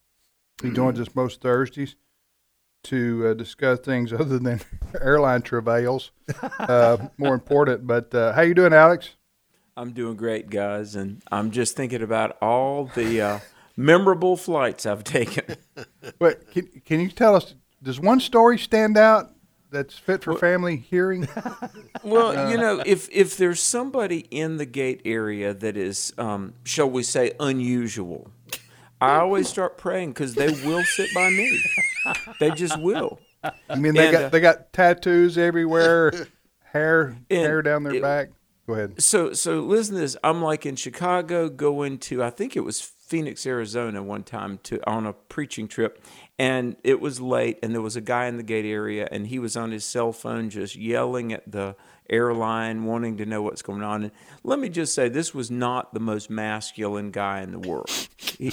He joins us most Thursdays to uh, discuss things other than airline travails, uh, more important. But uh, how you doing, Alex? I'm doing great, guys, and I'm just thinking about all the uh, memorable flights I've taken. But can, can you tell us, does one story stand out that's fit for family hearing? Well, you know, if if there's somebody in the gate area that is, um, shall we say, unusual, I always start praying because they will sit by me. They just will. I mean, they And, got uh, they got tattoos everywhere, hair And hair down their it- back. Go ahead. So, so listen to this. I'm like in Chicago, going to I think it was Phoenix, Arizona, one time to on a preaching trip, and it was late, and there was a guy in the gate area, and he was on his cell phone just yelling at the airline, wanting to know what's going on. And let me just say, this was not the most masculine guy in the world. He,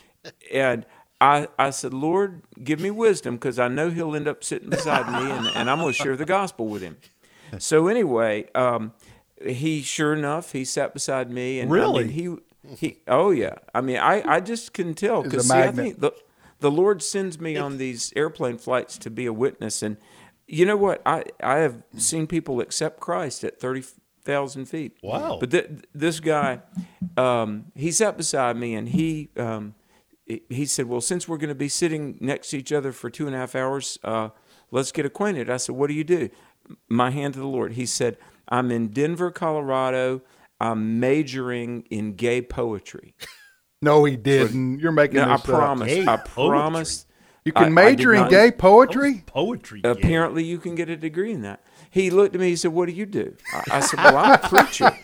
and I, I said, Lord, give me wisdom, because I know he'll end up sitting beside me, and, and I'm going to share the gospel with him. So anyway, um, he sure enough, he sat beside me, and Really? I mean, he, he, oh yeah. I mean, I, I just couldn't tell He's because a see, I magnet. think the the Lord sends me on these airplane flights to be a witness, and you know what? I I have seen people accept Christ at thirty thousand feet. Wow. But th- this guy, um, he sat beside me, and he. Um, he said, well, since we're going to be sitting next to each other for two and a half hours, uh, let's get acquainted. I said, what do you do? My hand to the Lord. He said, I'm in Denver, Colorado. I'm majoring in gay poetry. No, he didn't. You're making No, I this promise. up. I promise. You can I- I major did in not- gay poetry? Poetry. Apparently, you can get a degree in that. He looked at me. He said, "What do you do?" I, I said, "Well, I'm a preacher."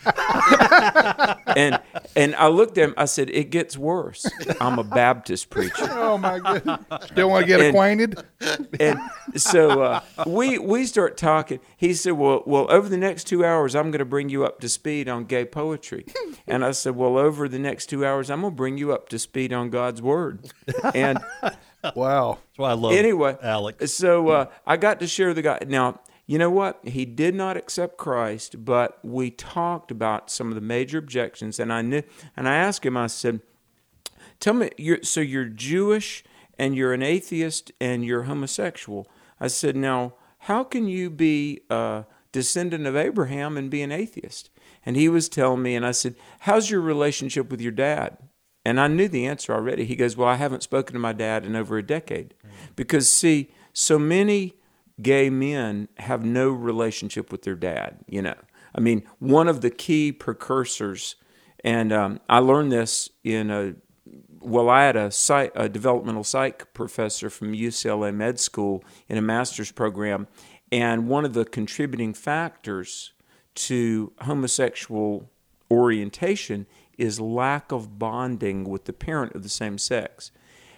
and and I looked at him. I said, "It gets worse. I'm a Baptist preacher." Oh my goodness! Still want to get And- acquainted? And so uh, we we start talking. He said, "Well, well, over the next two hours, I'm going to bring you up to speed on gay poetry." And I said, "Well, over the next two hours, I'm going to bring you up to speed on God's word." And wow, that's why I love anyway, Alex. So uh, I got to share the guy. Now, you know what? He did not accept Christ, but we talked about some of the major objections, and I knew, and I asked him. I said, "Tell me, you're, so you're Jewish and you're an atheist and you're homosexual." I said, "Now, how can you be a descendant of Abraham and be an atheist?" And he was telling me, and I said, "How's your relationship with your dad?" And I knew the answer already. He goes, "Well, I haven't spoken to my dad in over a decade." Because, see, so many gay men have no relationship with their dad, you know. I mean, one of the key precursors, and um, I learned this in a, well, I had a, psych, a developmental psych professor from U C L A Med School in a master's program, and one of the contributing factors to homosexual orientation is lack of bonding with the parent of the same sex.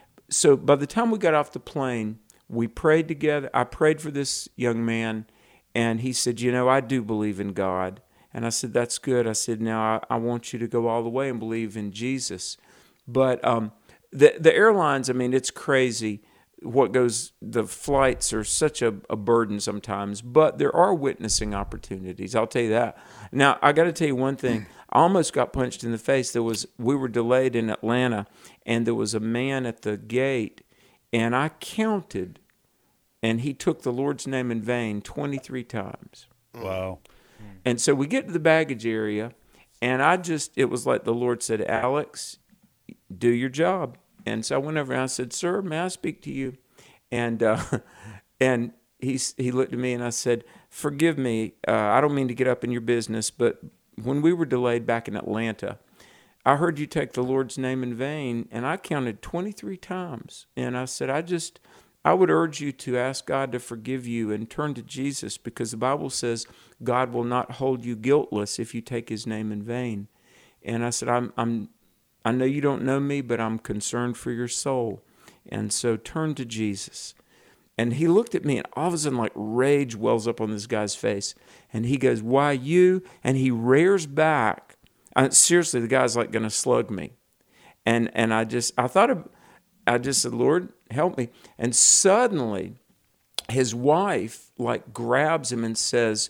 So by the time we got off the plane, we prayed together. I prayed for this young man, and he said, you know, I do believe in God. And I said, that's good. I said, now I, I want you to go all the way and believe in Jesus. But um, the the airlines, I mean, it's crazy what goes, the flights are such a, a burden sometimes, but there are witnessing opportunities. I'll tell you that. Now, I got to tell you one thing. I almost got punched in the face. There was, we were delayed in Atlanta, and there was a man at the gate, and I counted, and he took the Lord's name in vain twenty-three times. Wow. And so we get to the baggage area, and I just, it was like the Lord said, Alex, do your job. And so I went over and I said, sir, may I speak to you? And uh, and he, he looked at me and I said, forgive me, uh, I don't mean to get up in your business, but when we were delayed back in Atlanta, I heard you take the Lord's name in vain, and I counted twenty-three times. And I said, I just, I would urge you to ask God to forgive you and turn to Jesus, because the Bible says God will not hold you guiltless if you take his name in vain. And I said, I'm, I'm, I know you don't know me, but I'm concerned for your soul. And so turn to Jesus. And he looked at me, and all of a sudden, like, rage wells up on this guy's face. And he goes, why you? And he rears back. I, seriously, the guy's like going to slug me. And and I just, I thought, of, I just said, Lord, help me. And suddenly, his wife, like, grabs him and says,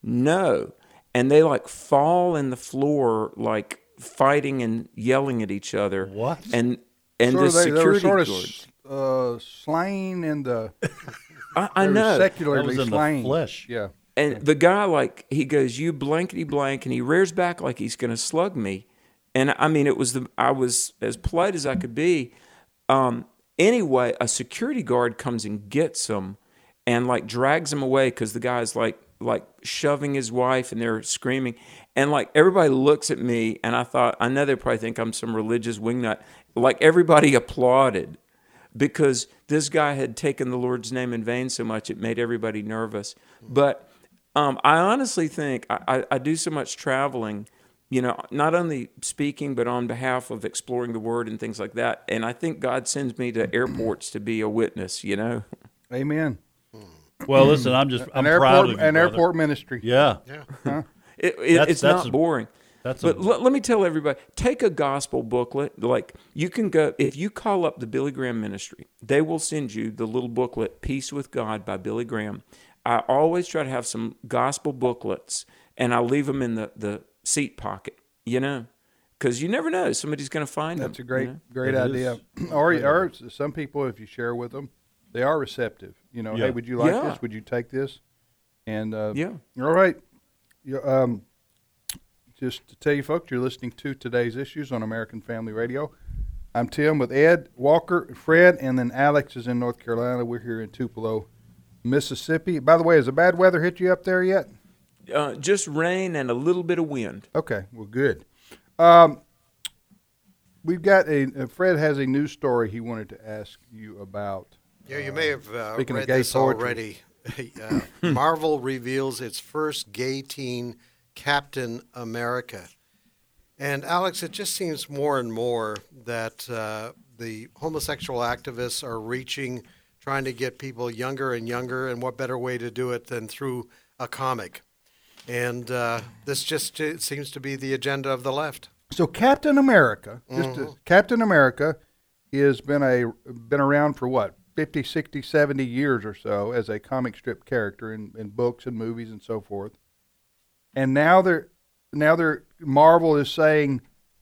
no. And they, like, fall in the floor, like, fighting and yelling at each other. What? And and sort the of they, security they were sort guard. of uh, slain in the. I, I they were know. secularly That was in the slain. flesh. Yeah. And the guy, like, he goes, you blankety blank, and he rears back like he's going to slug me. And I mean, it was the I was as polite as I could be. Um, anyway, a security guard comes and gets him, and like drags him away because the guy's like like shoving his wife, and they're screaming. And like everybody looks at me, and I thought, I know they probably think I'm some religious wingnut. Like everybody applauded because this guy had taken the Lord's name in vain so much, it made everybody nervous. But um, I honestly think I, I, I do so much traveling, you know, not only speaking, but on behalf of exploring the Word and things like that. And I think God sends me to airports to be a witness, you know. Amen. Well, listen, I'm just I'm an proud airport, of you, an brother. airport ministry. Yeah. Yeah. Huh? It, it, That's- it's that's not a- boring. That's but a- let, let me tell everybody, take a gospel booklet. Like you can go, if you call up the Billy Graham Ministry, they will send you the little booklet, Peace with God by Billy Graham. I always try to have some gospel booklets, and I'll leave them in the, the seat pocket, you know, because you never know. Somebody's going to find them. That's a great, you know? great It idea. is. Or, or some people, if you share with them, they are receptive. You know, Yeah. hey, would you like Yeah. this? Would you take this? And uh, Yeah. all right. You, um, just to tell you folks, you're listening to today's issues on American Family Radio. I'm Tim with Ed, Walker, Fred, and then Alex is in North Carolina. We're here in Tupelo, Mississippi. By the way, has the bad weather hit you up there yet? Uh, just rain and a little bit of wind. Okay, well, good. Um, we've got a uh, Fred has a news story he wanted to ask you about. Yeah, you may have uh, Speaking of read gay this poetry. already. uh, Marvel reveals its first gay teen, Captain America. And Alex, it just seems more and more that uh, the homosexual activists are reaching, trying to get people younger and younger, and what better way to do it than through a comic? And uh, this just uh, seems to be the agenda of the left. So Captain America, just Mhm. uh, Captain America, has been a been around for what fifty, sixty, seventy years or so as a comic strip character in, in books and movies and so forth. And now they're now they're Marvel is saying,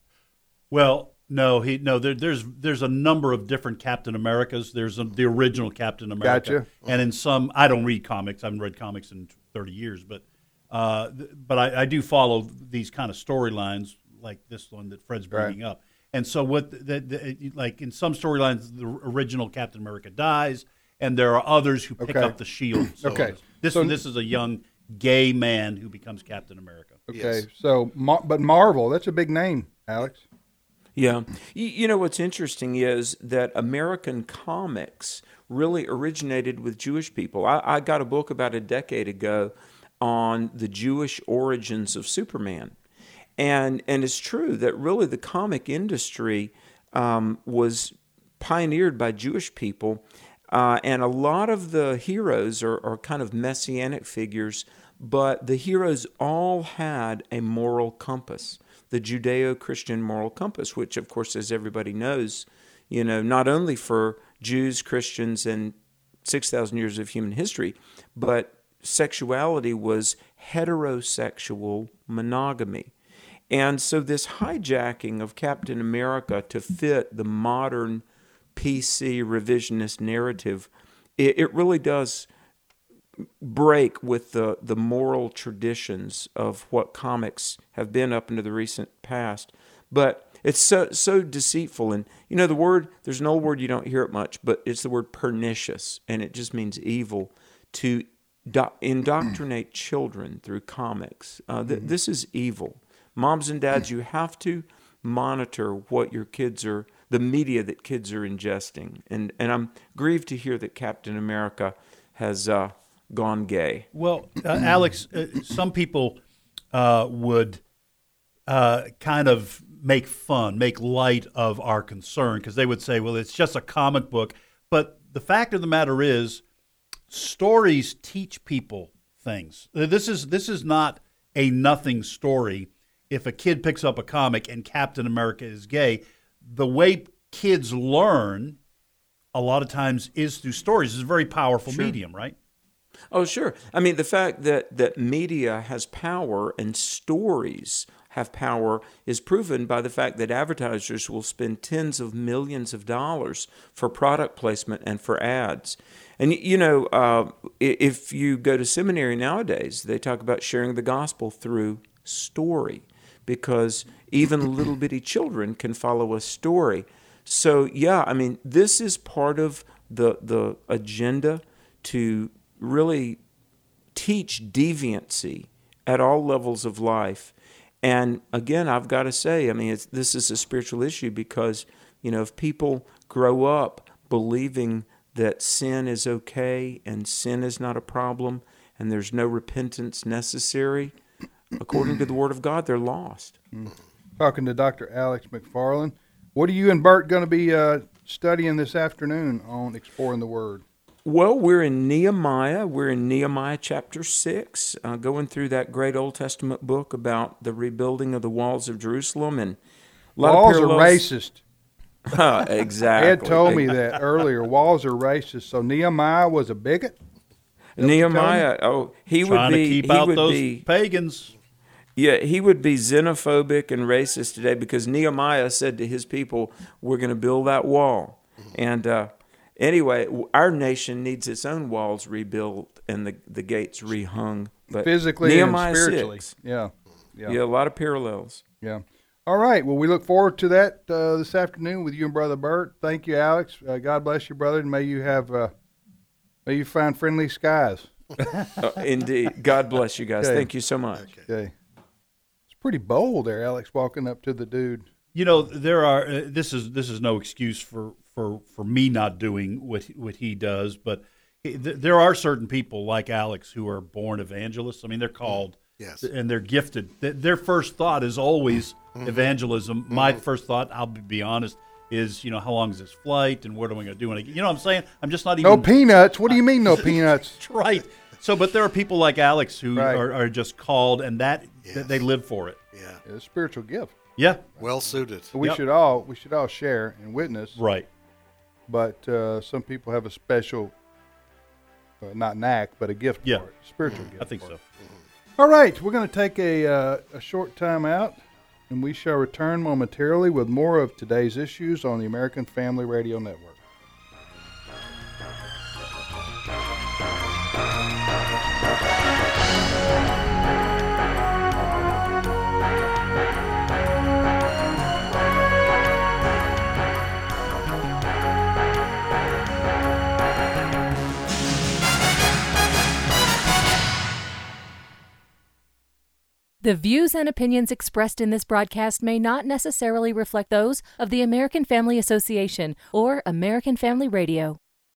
Well, no, he no. There, there's there's a number of different Captain Americas. There's a, the original Captain America, Gotcha. and in some, I don't read comics. I haven't read comics in thirty years, but uh, th- but I, I do follow these kind of storylines like this one that Fred's bringing up. And so what the, the, the like in some storylines, the original Captain America dies, and there are others who pick Okay. up the shield. So Okay. this So- one, this is a young gay man who becomes Captain America. okay, so Mar- but Marvel, that's a big name, Alex. Yeah. You, you know, what's interesting is that American comics really originated with Jewish people. I, I got a book about a decade ago on the Jewish origins of Superman. And and it's true that really the comic industry um, was pioneered by Jewish people, uh, and a lot of the heroes are, are kind of messianic figures, but the heroes all had a moral compass, the Judeo-Christian moral compass, which, of course, as everybody knows, you know, not only for Jews, Christians, and six thousand years of human history, but sexuality was heterosexual monogamy. And so this hijacking of Captain America to fit the modern P C revisionist narrative, it, it really does break with the, the moral traditions of what comics have been up into the recent past. But it's so so deceitful. And, you know, the word, there's an old word, you don't hear it much, but it's the word pernicious, and it just means evil, to do- indoctrinate children through comics. Uh, th- this is evil. Moms and dads, you have to monitor what your kids are, the media that kids are ingesting. And and I'm grieved to hear that Captain America has uh, gone gay. Well, uh, Alex, uh, some people uh, would uh, kind of make fun, make light of our concern, because they would say, well, it's just a comic book. But the fact of the matter is, stories teach people things. This is this is not a nothing story. If a kid picks up a comic and Captain America is gay, the way kids learn a lot of times is through stories. It's a very powerful Sure. medium, right? Oh, sure. I mean, the fact that, that media has power and stories have power is proven by the fact that advertisers will spend tens of millions of dollars for product placement and for ads. And, you know, uh, if you go to seminary nowadays, they talk about sharing the gospel through story, because even little bitty children can follow a story. So, yeah, I mean, this is part of the the agenda to really teach deviancy at all levels of life. And again, I've got to say, I mean, it's, this is a spiritual issue because, you know, if people grow up believing that sin is okay and sin is not a problem and there's no repentance necessary, according to the Word of God, they're lost. Talking to Doctor Alex McFarland. What are you and Bert going to be uh, studying this afternoon on Exploring the Word? Well, we're in Nehemiah. We're in Nehemiah chapter six, uh, going through that great Old Testament book about the rebuilding of the walls of Jerusalem. And a lot walls of are racist. uh, exactly. Ed told me that earlier. Walls are racist. So Nehemiah was a bigot? Nehemiah, oh, he Trying would be. to keep he out would those be, pagans. Yeah, he would be xenophobic and racist today because Nehemiah said to his people, "We're going to build that wall." And uh, anyway, our nation needs its own walls rebuilt and the the gates rehung. But physically Nehemiah and spiritually, six, yeah, yeah, yeah, a lot of parallels. Yeah. All right. Well, we look forward to that uh, this afternoon with you and Brother Bert. Thank you, Alex. Uh, God bless you, brother, and may you have uh, may you find friendly skies. uh, indeed. God bless you guys. Okay. Thank you so much. Okay. It's pretty bold there, Alex, walking up to the dude. You know, there are. Uh, this is this is no excuse for, for, for me not doing what what he does, but he, th- there are certain people like Alex who are born evangelists. I mean, they're called, yes, and they're gifted. Th- their first thought is always mm-hmm. evangelism. Mm-hmm. My first thought, I'll be, be honest, is you know how long is this flight and what am I going to do when I get? You know what I'm saying? I'm just not even. No peanuts. What do you mean no peanuts? That's right. So, but there are people like Alex who right. are, are just called, and that yes. th- they live for it. Yeah, it's a spiritual gift. Yeah, well suited. So we yep. should all we should all share and witness. Right. But uh, some people have a special, uh, not knack, but a gift yeah. for it, spiritual mm-hmm. gift. I think for so. It. Mm-hmm. All right, we're going to take a uh, a short time out, and we shall return momentarily with more of today's issues on the American Family Radio Network. The views and opinions expressed in this broadcast may not necessarily reflect those of the American Family Association or American Family Radio.